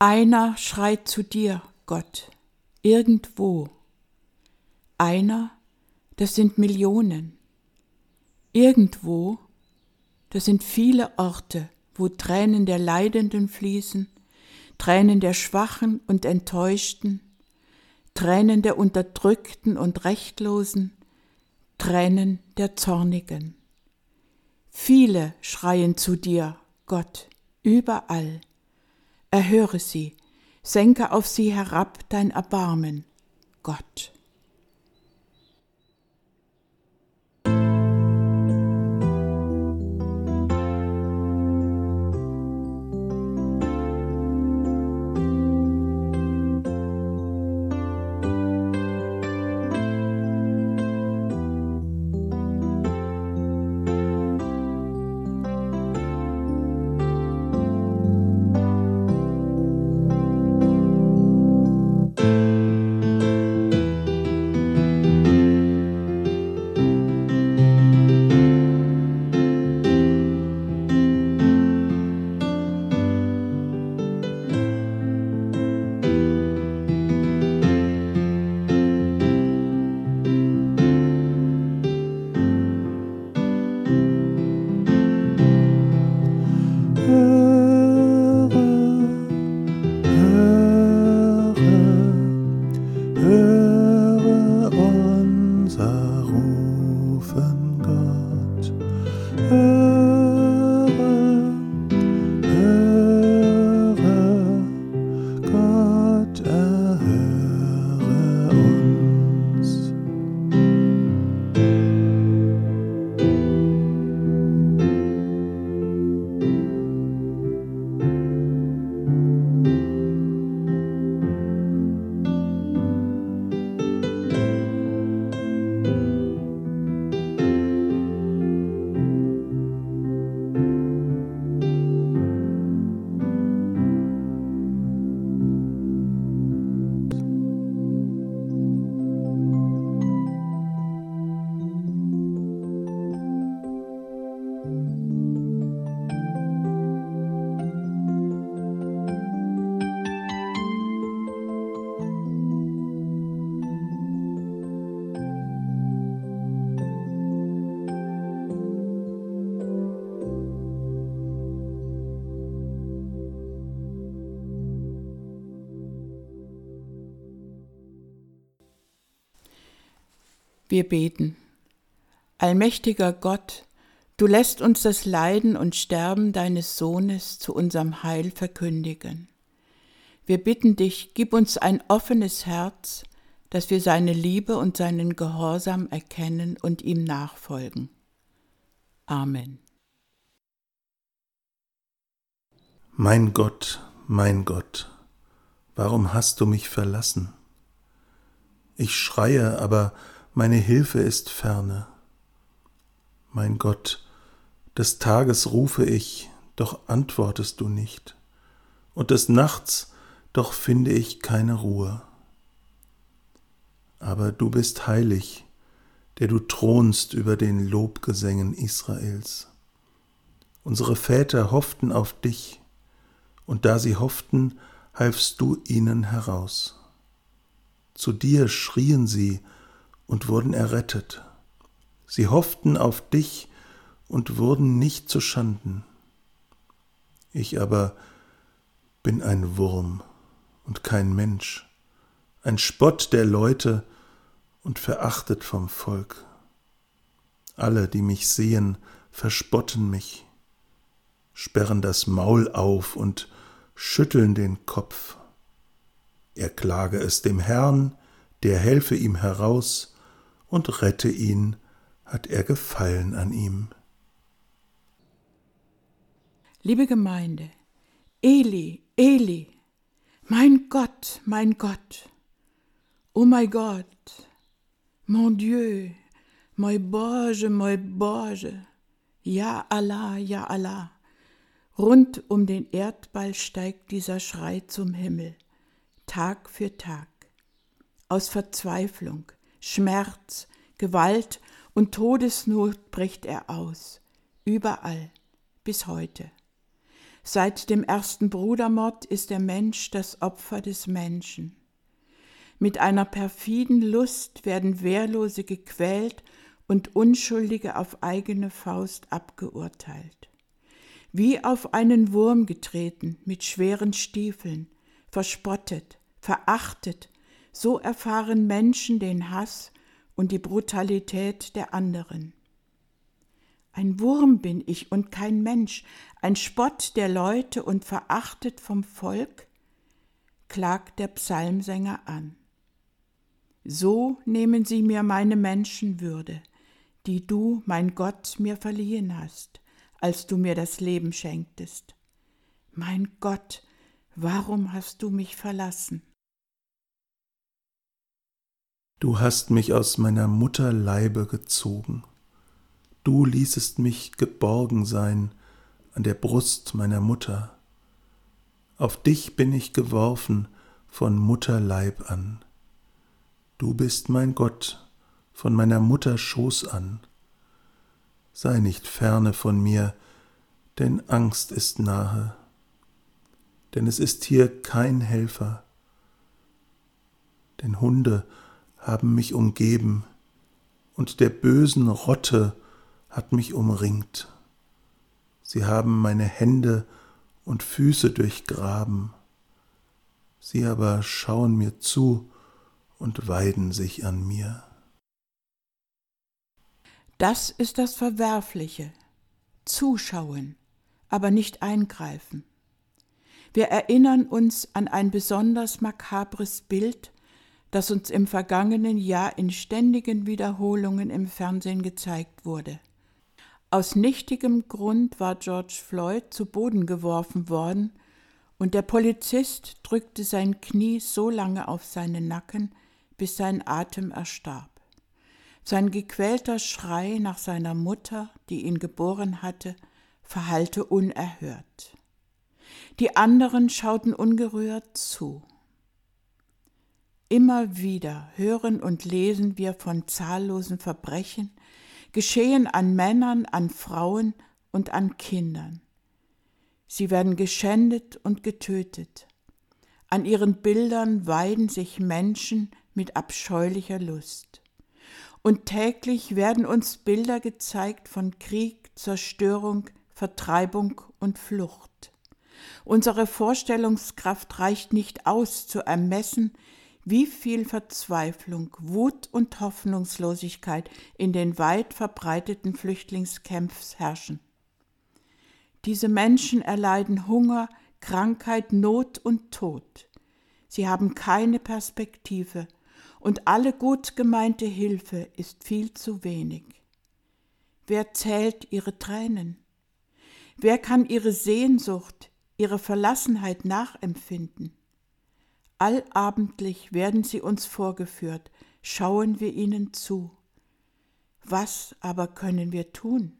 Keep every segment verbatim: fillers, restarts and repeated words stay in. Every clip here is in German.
Einer schreit zu dir, Gott, irgendwo. Einer, das sind Millionen. Irgendwo, das sind viele Orte, wo Tränen der Leidenden fließen, Tränen der Schwachen und Enttäuschten, Tränen der Unterdrückten und Rechtlosen, Tränen der Zornigen. Viele schreien zu dir, Gott, überall. Erhöre sie, senke auf sie herab dein Erbarmen, Gott. Wir beten. Allmächtiger Gott, du lässt uns das Leiden und Sterben deines Sohnes zu unserem Heil verkündigen. Wir bitten dich, gib uns ein offenes Herz, dass wir seine Liebe und seinen Gehorsam erkennen und ihm nachfolgen. Amen. Mein Gott, mein Gott, warum hast du mich verlassen? Ich schreie, aber meine Hilfe ist ferne. Mein Gott, des Tages rufe ich, doch antwortest du nicht, und des Nachts, doch finde ich keine Ruhe. Aber du bist heilig, der du thronst über den Lobgesängen Israels. Unsere Väter hofften auf dich, und da sie hofften, halfst du ihnen heraus. Zu dir schrien sie und wurden errettet. Sie hofften auf dich und wurden nicht zu Schanden. Ich aber bin ein Wurm und kein Mensch, ein Spott der Leute und verachtet vom Volk. Alle, die mich sehen, verspotten mich, sperren das Maul auf und schütteln den Kopf. Er klage es dem Herrn, der helfe ihm heraus, und rette ihn, hat er Gefallen an ihm. Liebe Gemeinde, Eli, Eli, mein Gott, mein Gott, oh mein Gott, mon Dieu, mein Borge, mein Borge, ja Allah, ja Allah. Rund um den Erdball steigt dieser Schrei zum Himmel, Tag für Tag. Aus Verzweiflung, Schmerz, Gewalt und Todesnot bricht er aus, überall, bis heute. Seit dem ersten Brudermord ist der Mensch das Opfer des Menschen. Mit einer perfiden Lust werden Wehrlose gequält und Unschuldige auf eigene Faust abgeurteilt. Wie auf einen Wurm getreten, mit schweren Stiefeln, verspottet, verachtet, so erfahren Menschen den Hass und die Brutalität der anderen. Ein Wurm bin ich und kein Mensch, ein Spott der Leute und verachtet vom Volk, klagt der Psalmsänger an. So nehmen sie mir meine Menschenwürde, die du, mein Gott, mir verliehen hast, als du mir das Leben schenktest. Mein Gott, warum hast du mich verlassen? Du hast mich aus meiner Mutter Leibe gezogen. Du ließest mich geborgen sein an der Brust meiner Mutter. Auf dich bin ich geworfen von Mutterleib an. Du bist mein Gott von meiner Mutter Schoß an. Sei nicht ferne von mir, denn Angst ist nahe. Denn es ist hier kein Helfer. Denn Hunde haben mich umgeben, und der bösen Rotte hat mich umringt. Sie haben meine Hände und Füße durchgraben. Sie aber schauen mir zu und weiden sich an mir. Das ist das Verwerfliche. Zuschauen, aber nicht eingreifen. Wir erinnern uns an ein besonders makabres Bild, das uns im vergangenen Jahr in ständigen Wiederholungen im Fernsehen gezeigt wurde. Aus nichtigem Grund war George Floyd zu Boden geworfen worden und der Polizist drückte sein Knie so lange auf seinen Nacken, bis sein Atem erstarb. Sein gequälter Schrei nach seiner Mutter, die ihn geboren hatte, verhallte unerhört. Die anderen schauten ungerührt zu. Immer wieder hören und lesen wir von zahllosen Verbrechen, geschehen an Männern, an Frauen und an Kindern. Sie werden geschändet und getötet. An ihren Bildern weiden sich Menschen mit abscheulicher Lust. Und täglich werden uns Bilder gezeigt von Krieg, Zerstörung, Vertreibung und Flucht. Unsere Vorstellungskraft reicht nicht aus, zu ermessen, wie viel Verzweiflung, Wut und Hoffnungslosigkeit in den weit verbreiteten Flüchtlingscamps herrschen. Diese Menschen erleiden Hunger, Krankheit, Not und Tod. Sie haben keine Perspektive und alle gut gemeinte Hilfe ist viel zu wenig. Wer zählt ihre Tränen? Wer kann ihre Sehnsucht, ihre Verlassenheit nachempfinden? Allabendlich werden sie uns vorgeführt, schauen wir ihnen zu. Was aber können wir tun?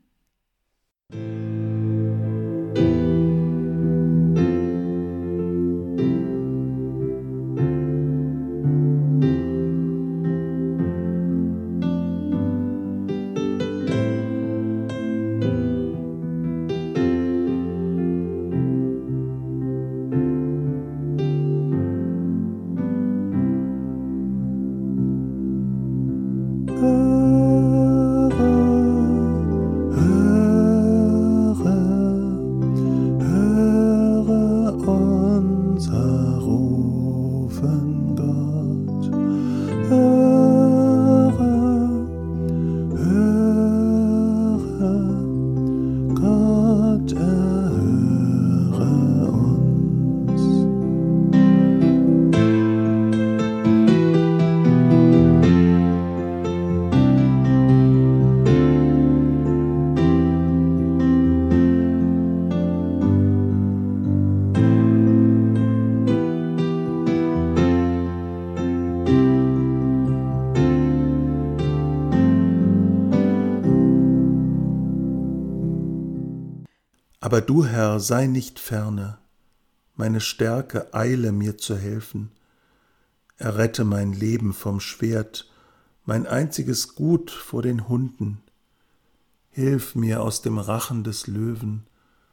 Aber du, Herr, sei nicht ferne, meine Stärke eile mir zu helfen. Errette mein Leben vom Schwert, mein einziges Gut vor den Hunden. Hilf mir aus dem Rachen des Löwen,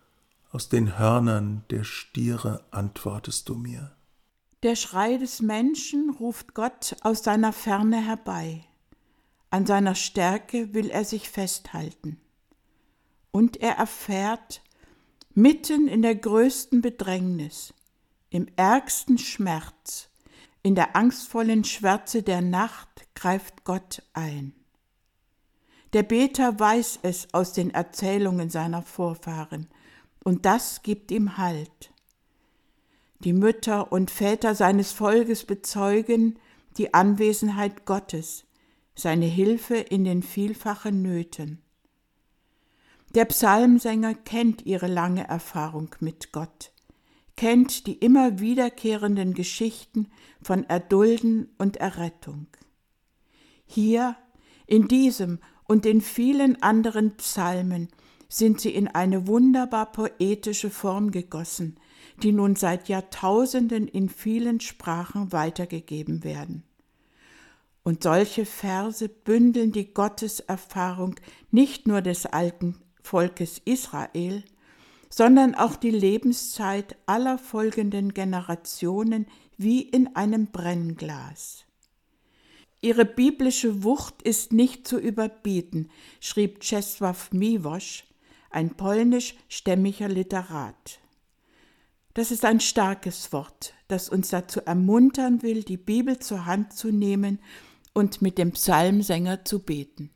aus den Hörnern der Stiere antwortest du mir. Der Schrei des Menschen ruft Gott aus seiner Ferne herbei. An seiner Stärke will er sich festhalten. Und er erfährt, mitten in der größten Bedrängnis, im ärgsten Schmerz, in der angstvollen Schwärze der Nacht greift Gott ein. Der Beter weiß es aus den Erzählungen seiner Vorfahren, und das gibt ihm Halt. Die Mütter und Väter seines Volkes bezeugen die Anwesenheit Gottes, seine Hilfe in den vielfachen Nöten. Der Psalmsänger kennt ihre lange Erfahrung mit Gott, kennt die immer wiederkehrenden Geschichten von Erdulden und Errettung. Hier, in diesem und in vielen anderen Psalmen, sind sie in eine wunderbar poetische Form gegossen, die nun seit Jahrtausenden in vielen Sprachen weitergegeben werden. Und solche Verse bündeln die Gotteserfahrung nicht nur des alten Volkes Israel, sondern auch die Lebenszeit aller folgenden Generationen wie in einem Brennglas. Ihre biblische Wucht ist nicht zu überbieten, schrieb Czesław Miłosz, ein polnischstämmiger Literat. Das ist ein starkes Wort, das uns dazu ermuntern will, die Bibel zur Hand zu nehmen und mit dem Psalmsänger zu beten.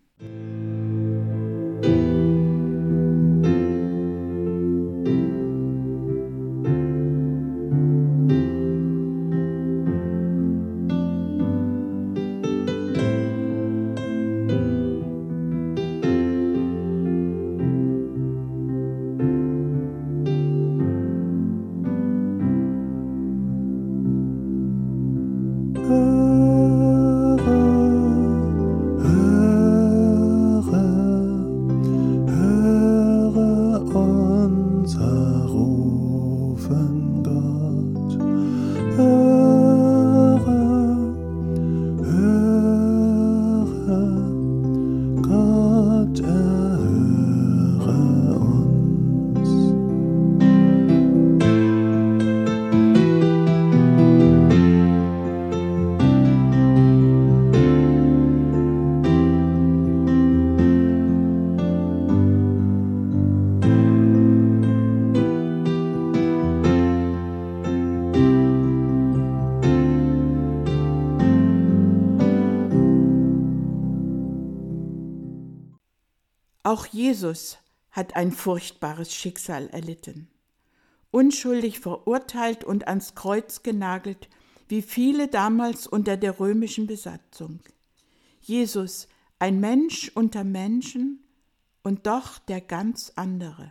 Auch Jesus hat ein furchtbares Schicksal erlitten. Unschuldig verurteilt und ans Kreuz genagelt, wie viele damals unter der römischen Besatzung. Jesus, ein Mensch unter Menschen und doch der ganz andere.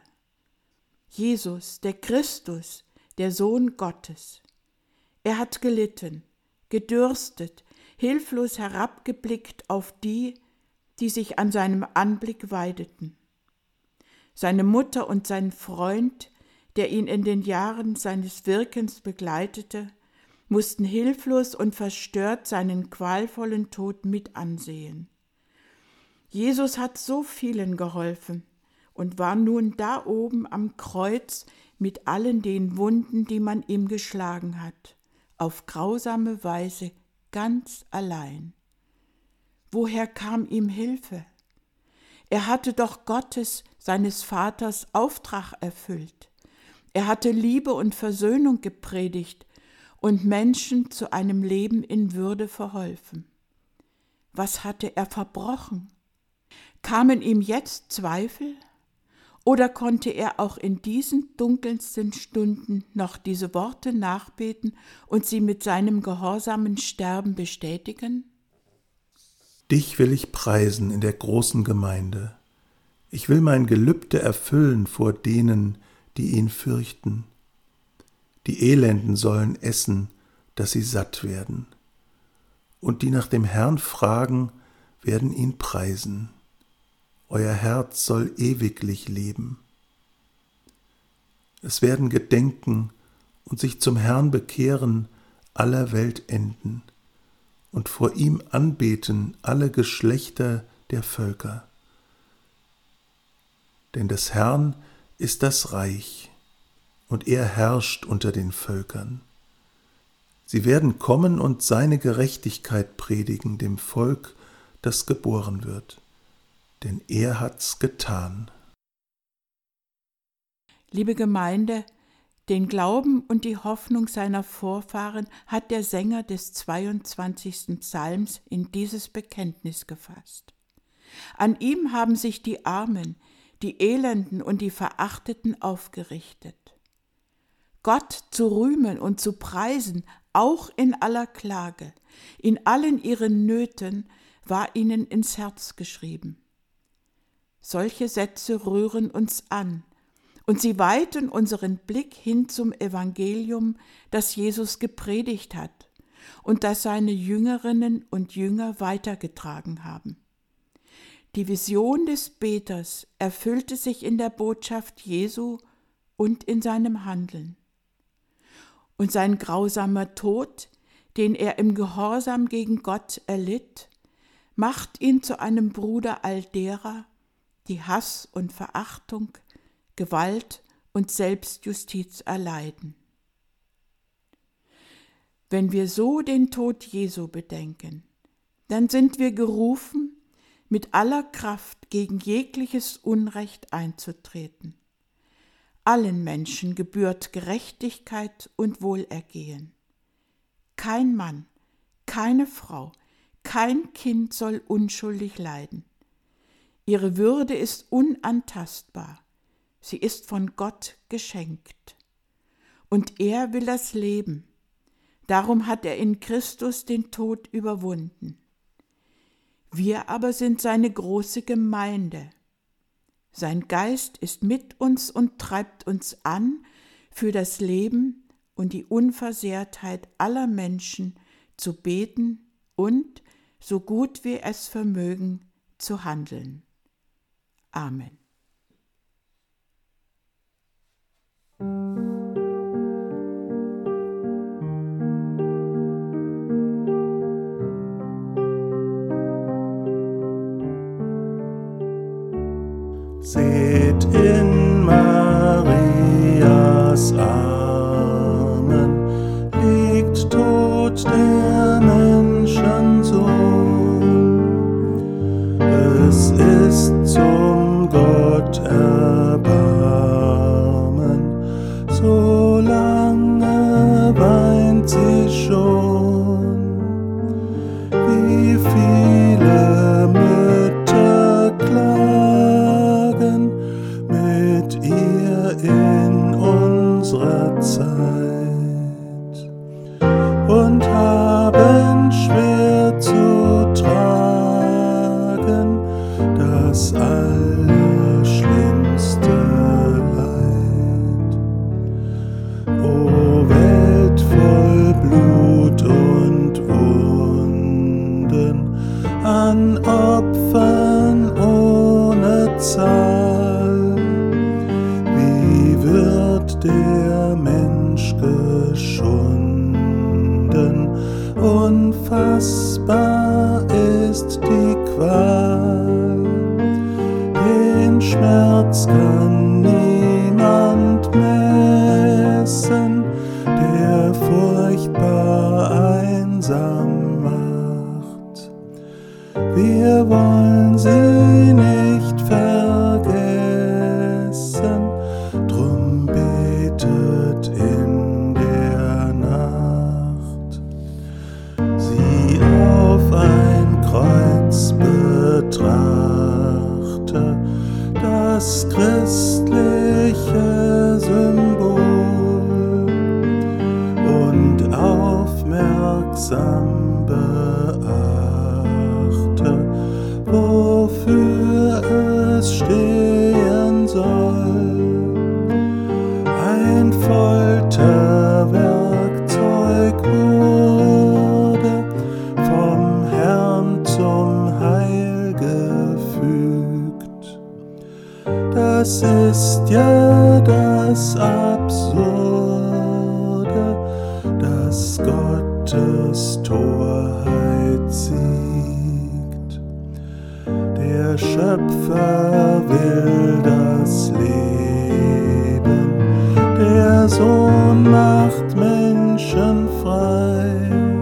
Jesus, der Christus, der Sohn Gottes. Er hat gelitten, gedürstet, hilflos herabgeblickt auf die, die sich an seinem Anblick weideten. Seine Mutter und sein Freund, der ihn in den Jahren seines Wirkens begleitete, mussten hilflos und verstört seinen qualvollen Tod mit ansehen. Jesus hat so vielen geholfen und war nun da oben am Kreuz mit allen den Wunden, die man ihm geschlagen hat, auf grausame Weise ganz allein. Woher kam ihm Hilfe? Er hatte doch Gottes, seines Vaters, Auftrag erfüllt. Er hatte Liebe und Versöhnung gepredigt und Menschen zu einem Leben in Würde verholfen. Was hatte er verbrochen? Kamen ihm jetzt Zweifel? Oder konnte er auch in diesen dunkelsten Stunden noch diese Worte nachbeten und sie mit seinem gehorsamen Sterben bestätigen? Dich will ich preisen in der großen Gemeinde. Ich will mein Gelübde erfüllen vor denen, die ihn fürchten. Die Elenden sollen essen, dass sie satt werden. Und die nach dem Herrn fragen, werden ihn preisen. Euer Herz soll ewiglich leben. Es werden gedenken und sich zum Herrn bekehren aller Weltenden und vor ihm anbeten alle Geschlechter der Völker. Denn des Herrn ist das Reich und er herrscht unter den Völkern. Sie werden kommen und seine Gerechtigkeit predigen dem Volk, das geboren wird, denn er hat's getan. Liebe Gemeinde, den Glauben und die Hoffnung seiner Vorfahren hat der Sänger des zweiundzwanzigsten Psalms in dieses Bekenntnis gefasst. An ihm haben sich die Armen, die Elenden und die Verachteten aufgerichtet. Gott zu rühmen und zu preisen, auch in aller Klage, in allen ihren Nöten, war ihnen ins Herz geschrieben. Solche Sätze rühren uns an, und sie weiten unseren Blick hin zum Evangelium, das Jesus gepredigt hat und das seine Jüngerinnen und Jünger weitergetragen haben. Die Vision des Beters erfüllte sich in der Botschaft Jesu und in seinem Handeln. Und sein grausamer Tod, den er im Gehorsam gegen Gott erlitt, macht ihn zu einem Bruder all derer, die Hass und Verachtung, Gewalt und Selbstjustiz erleiden. Wenn wir so den Tod Jesu bedenken, dann sind wir gerufen, mit aller Kraft gegen jegliches Unrecht einzutreten. Allen Menschen gebührt Gerechtigkeit und Wohlergehen. Kein Mann, keine Frau, kein Kind soll unschuldig leiden. Ihre Würde ist unantastbar. Sie ist von Gott geschenkt. Und er will das Leben. Darum hat er in Christus den Tod überwunden. Wir aber sind seine große Gemeinde. Sein Geist ist mit uns und treibt uns an, für das Leben und die Unversehrtheit aller Menschen zu beten und, so gut wir es vermögen, zu handeln. Amen. Seht in Marias Armen liegt tot der Menschensohn. Es ist zum Gott Erbarmen, so lange weint sie schon. Wie viele Mütter klagen mit ihr in unserer Zeit und haben schwer zu tragen das allerschlimmste Leid. O Welt voll Blut und Wunden, an Opfern ohne Zahl, wie wird der Mensch geschunden, unfassbar ist die Qual, den Schmerz kann niemand messen, der furchtbar einsam macht. Wir wollen sie nicht vergessen, drum betet in der Nacht. Sie auf ein Kreuz betrachte, das christliche Symbol, und aufmerksam beachte, wofür es stehen soll. Ein Folterwerkzeug wurde vom Herrn zum Heil gefügt. Das ist ja das Absurde, dass Gottes Torheit siegt. Der Schöpfer will das Leben, der Der Sohn macht Menschen frei,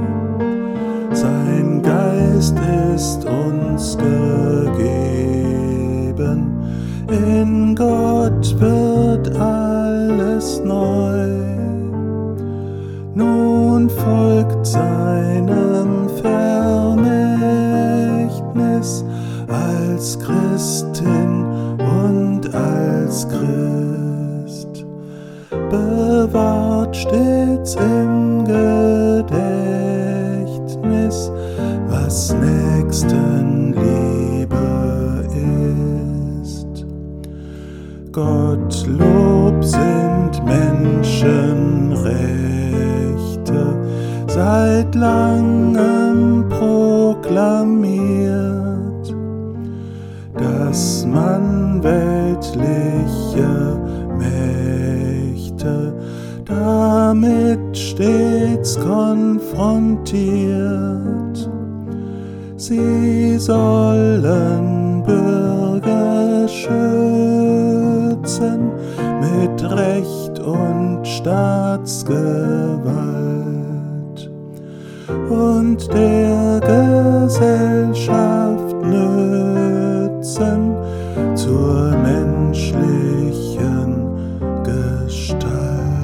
sein Geist ist uns gegeben, in Gott wird alles neu. Nun folgt seinem Vermächtnis als Christin und als Christ, bewahrt stets im Gedächtnis, was Nächstenliebe ist. Gottlob sind Menschenrechte, seit langem proklamiert, dass man weltliche Mächte damit stets konfrontiert. Sie sollen Bürger schützen mit Recht und Staatsgewalt und der Gesellschaft nützen zur menschlichen Gestalt.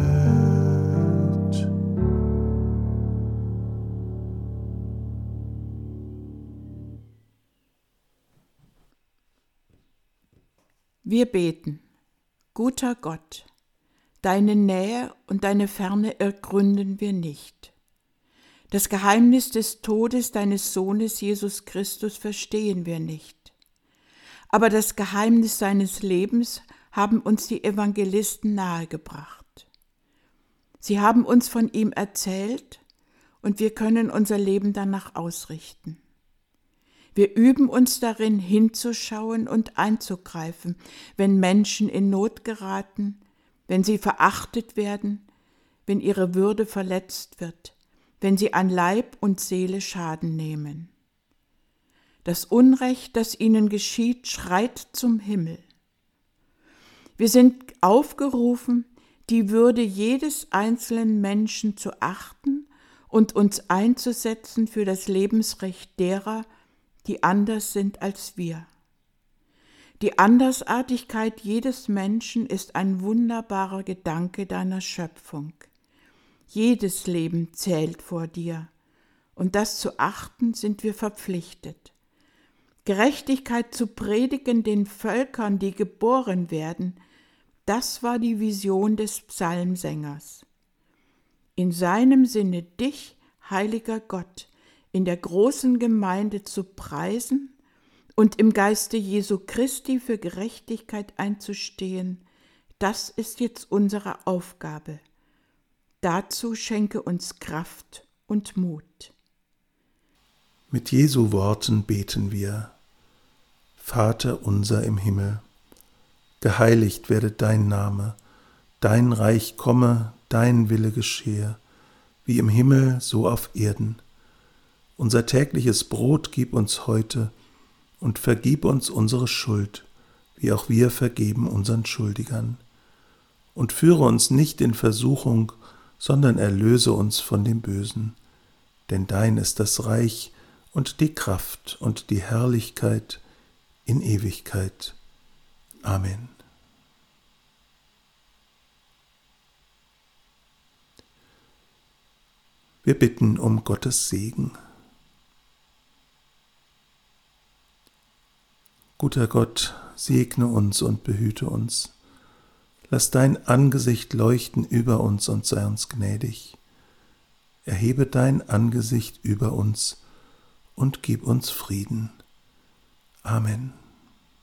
Wir beten. Guter Gott, deine Nähe und deine Ferne ergründen wir nicht. Das Geheimnis des Todes deines Sohnes Jesus Christus verstehen wir nicht. Aber das Geheimnis seines Lebens haben uns die Evangelisten nahegebracht. Sie haben uns von ihm erzählt und wir können unser Leben danach ausrichten. Wir üben uns darin, hinzuschauen und einzugreifen, wenn Menschen in Not geraten, wenn sie verachtet werden, wenn ihre Würde verletzt wird, wenn sie an Leib und Seele Schaden nehmen. Das Unrecht, das ihnen geschieht, schreit zum Himmel. Wir sind aufgerufen, die Würde jedes einzelnen Menschen zu achten und uns einzusetzen für das Lebensrecht derer, die anders sind als wir. Die Andersartigkeit jedes Menschen ist ein wunderbarer Gedanke deiner Schöpfung. Jedes Leben zählt vor dir, und das zu achten sind wir verpflichtet. Gerechtigkeit zu predigen den Völkern, die geboren werden, das war die Vision des Psalmsängers. In seinem Sinne dich, heiliger Gott, in der großen Gemeinde zu preisen und im Geiste Jesu Christi für Gerechtigkeit einzustehen, das ist jetzt unsere Aufgabe. Dazu schenke uns Kraft und Mut. Mit Jesu Worten beten wir: Vater unser im Himmel, geheiligt werde dein Name, dein Reich komme, dein Wille geschehe, wie im Himmel so auf Erden. Unser tägliches Brot gib uns heute und vergib uns unsere Schuld, wie auch wir vergeben unseren Schuldigern. Und führe uns nicht in Versuchung, sondern erlöse uns von dem Bösen. Denn dein ist das Reich und die Kraft und die Herrlichkeit in Ewigkeit. Amen. Wir bitten um Gottes Segen. Guter Gott, segne uns und behüte uns. Lass dein Angesicht leuchten über uns und sei uns gnädig. Erhebe dein Angesicht über uns und gib uns Frieden. Amen.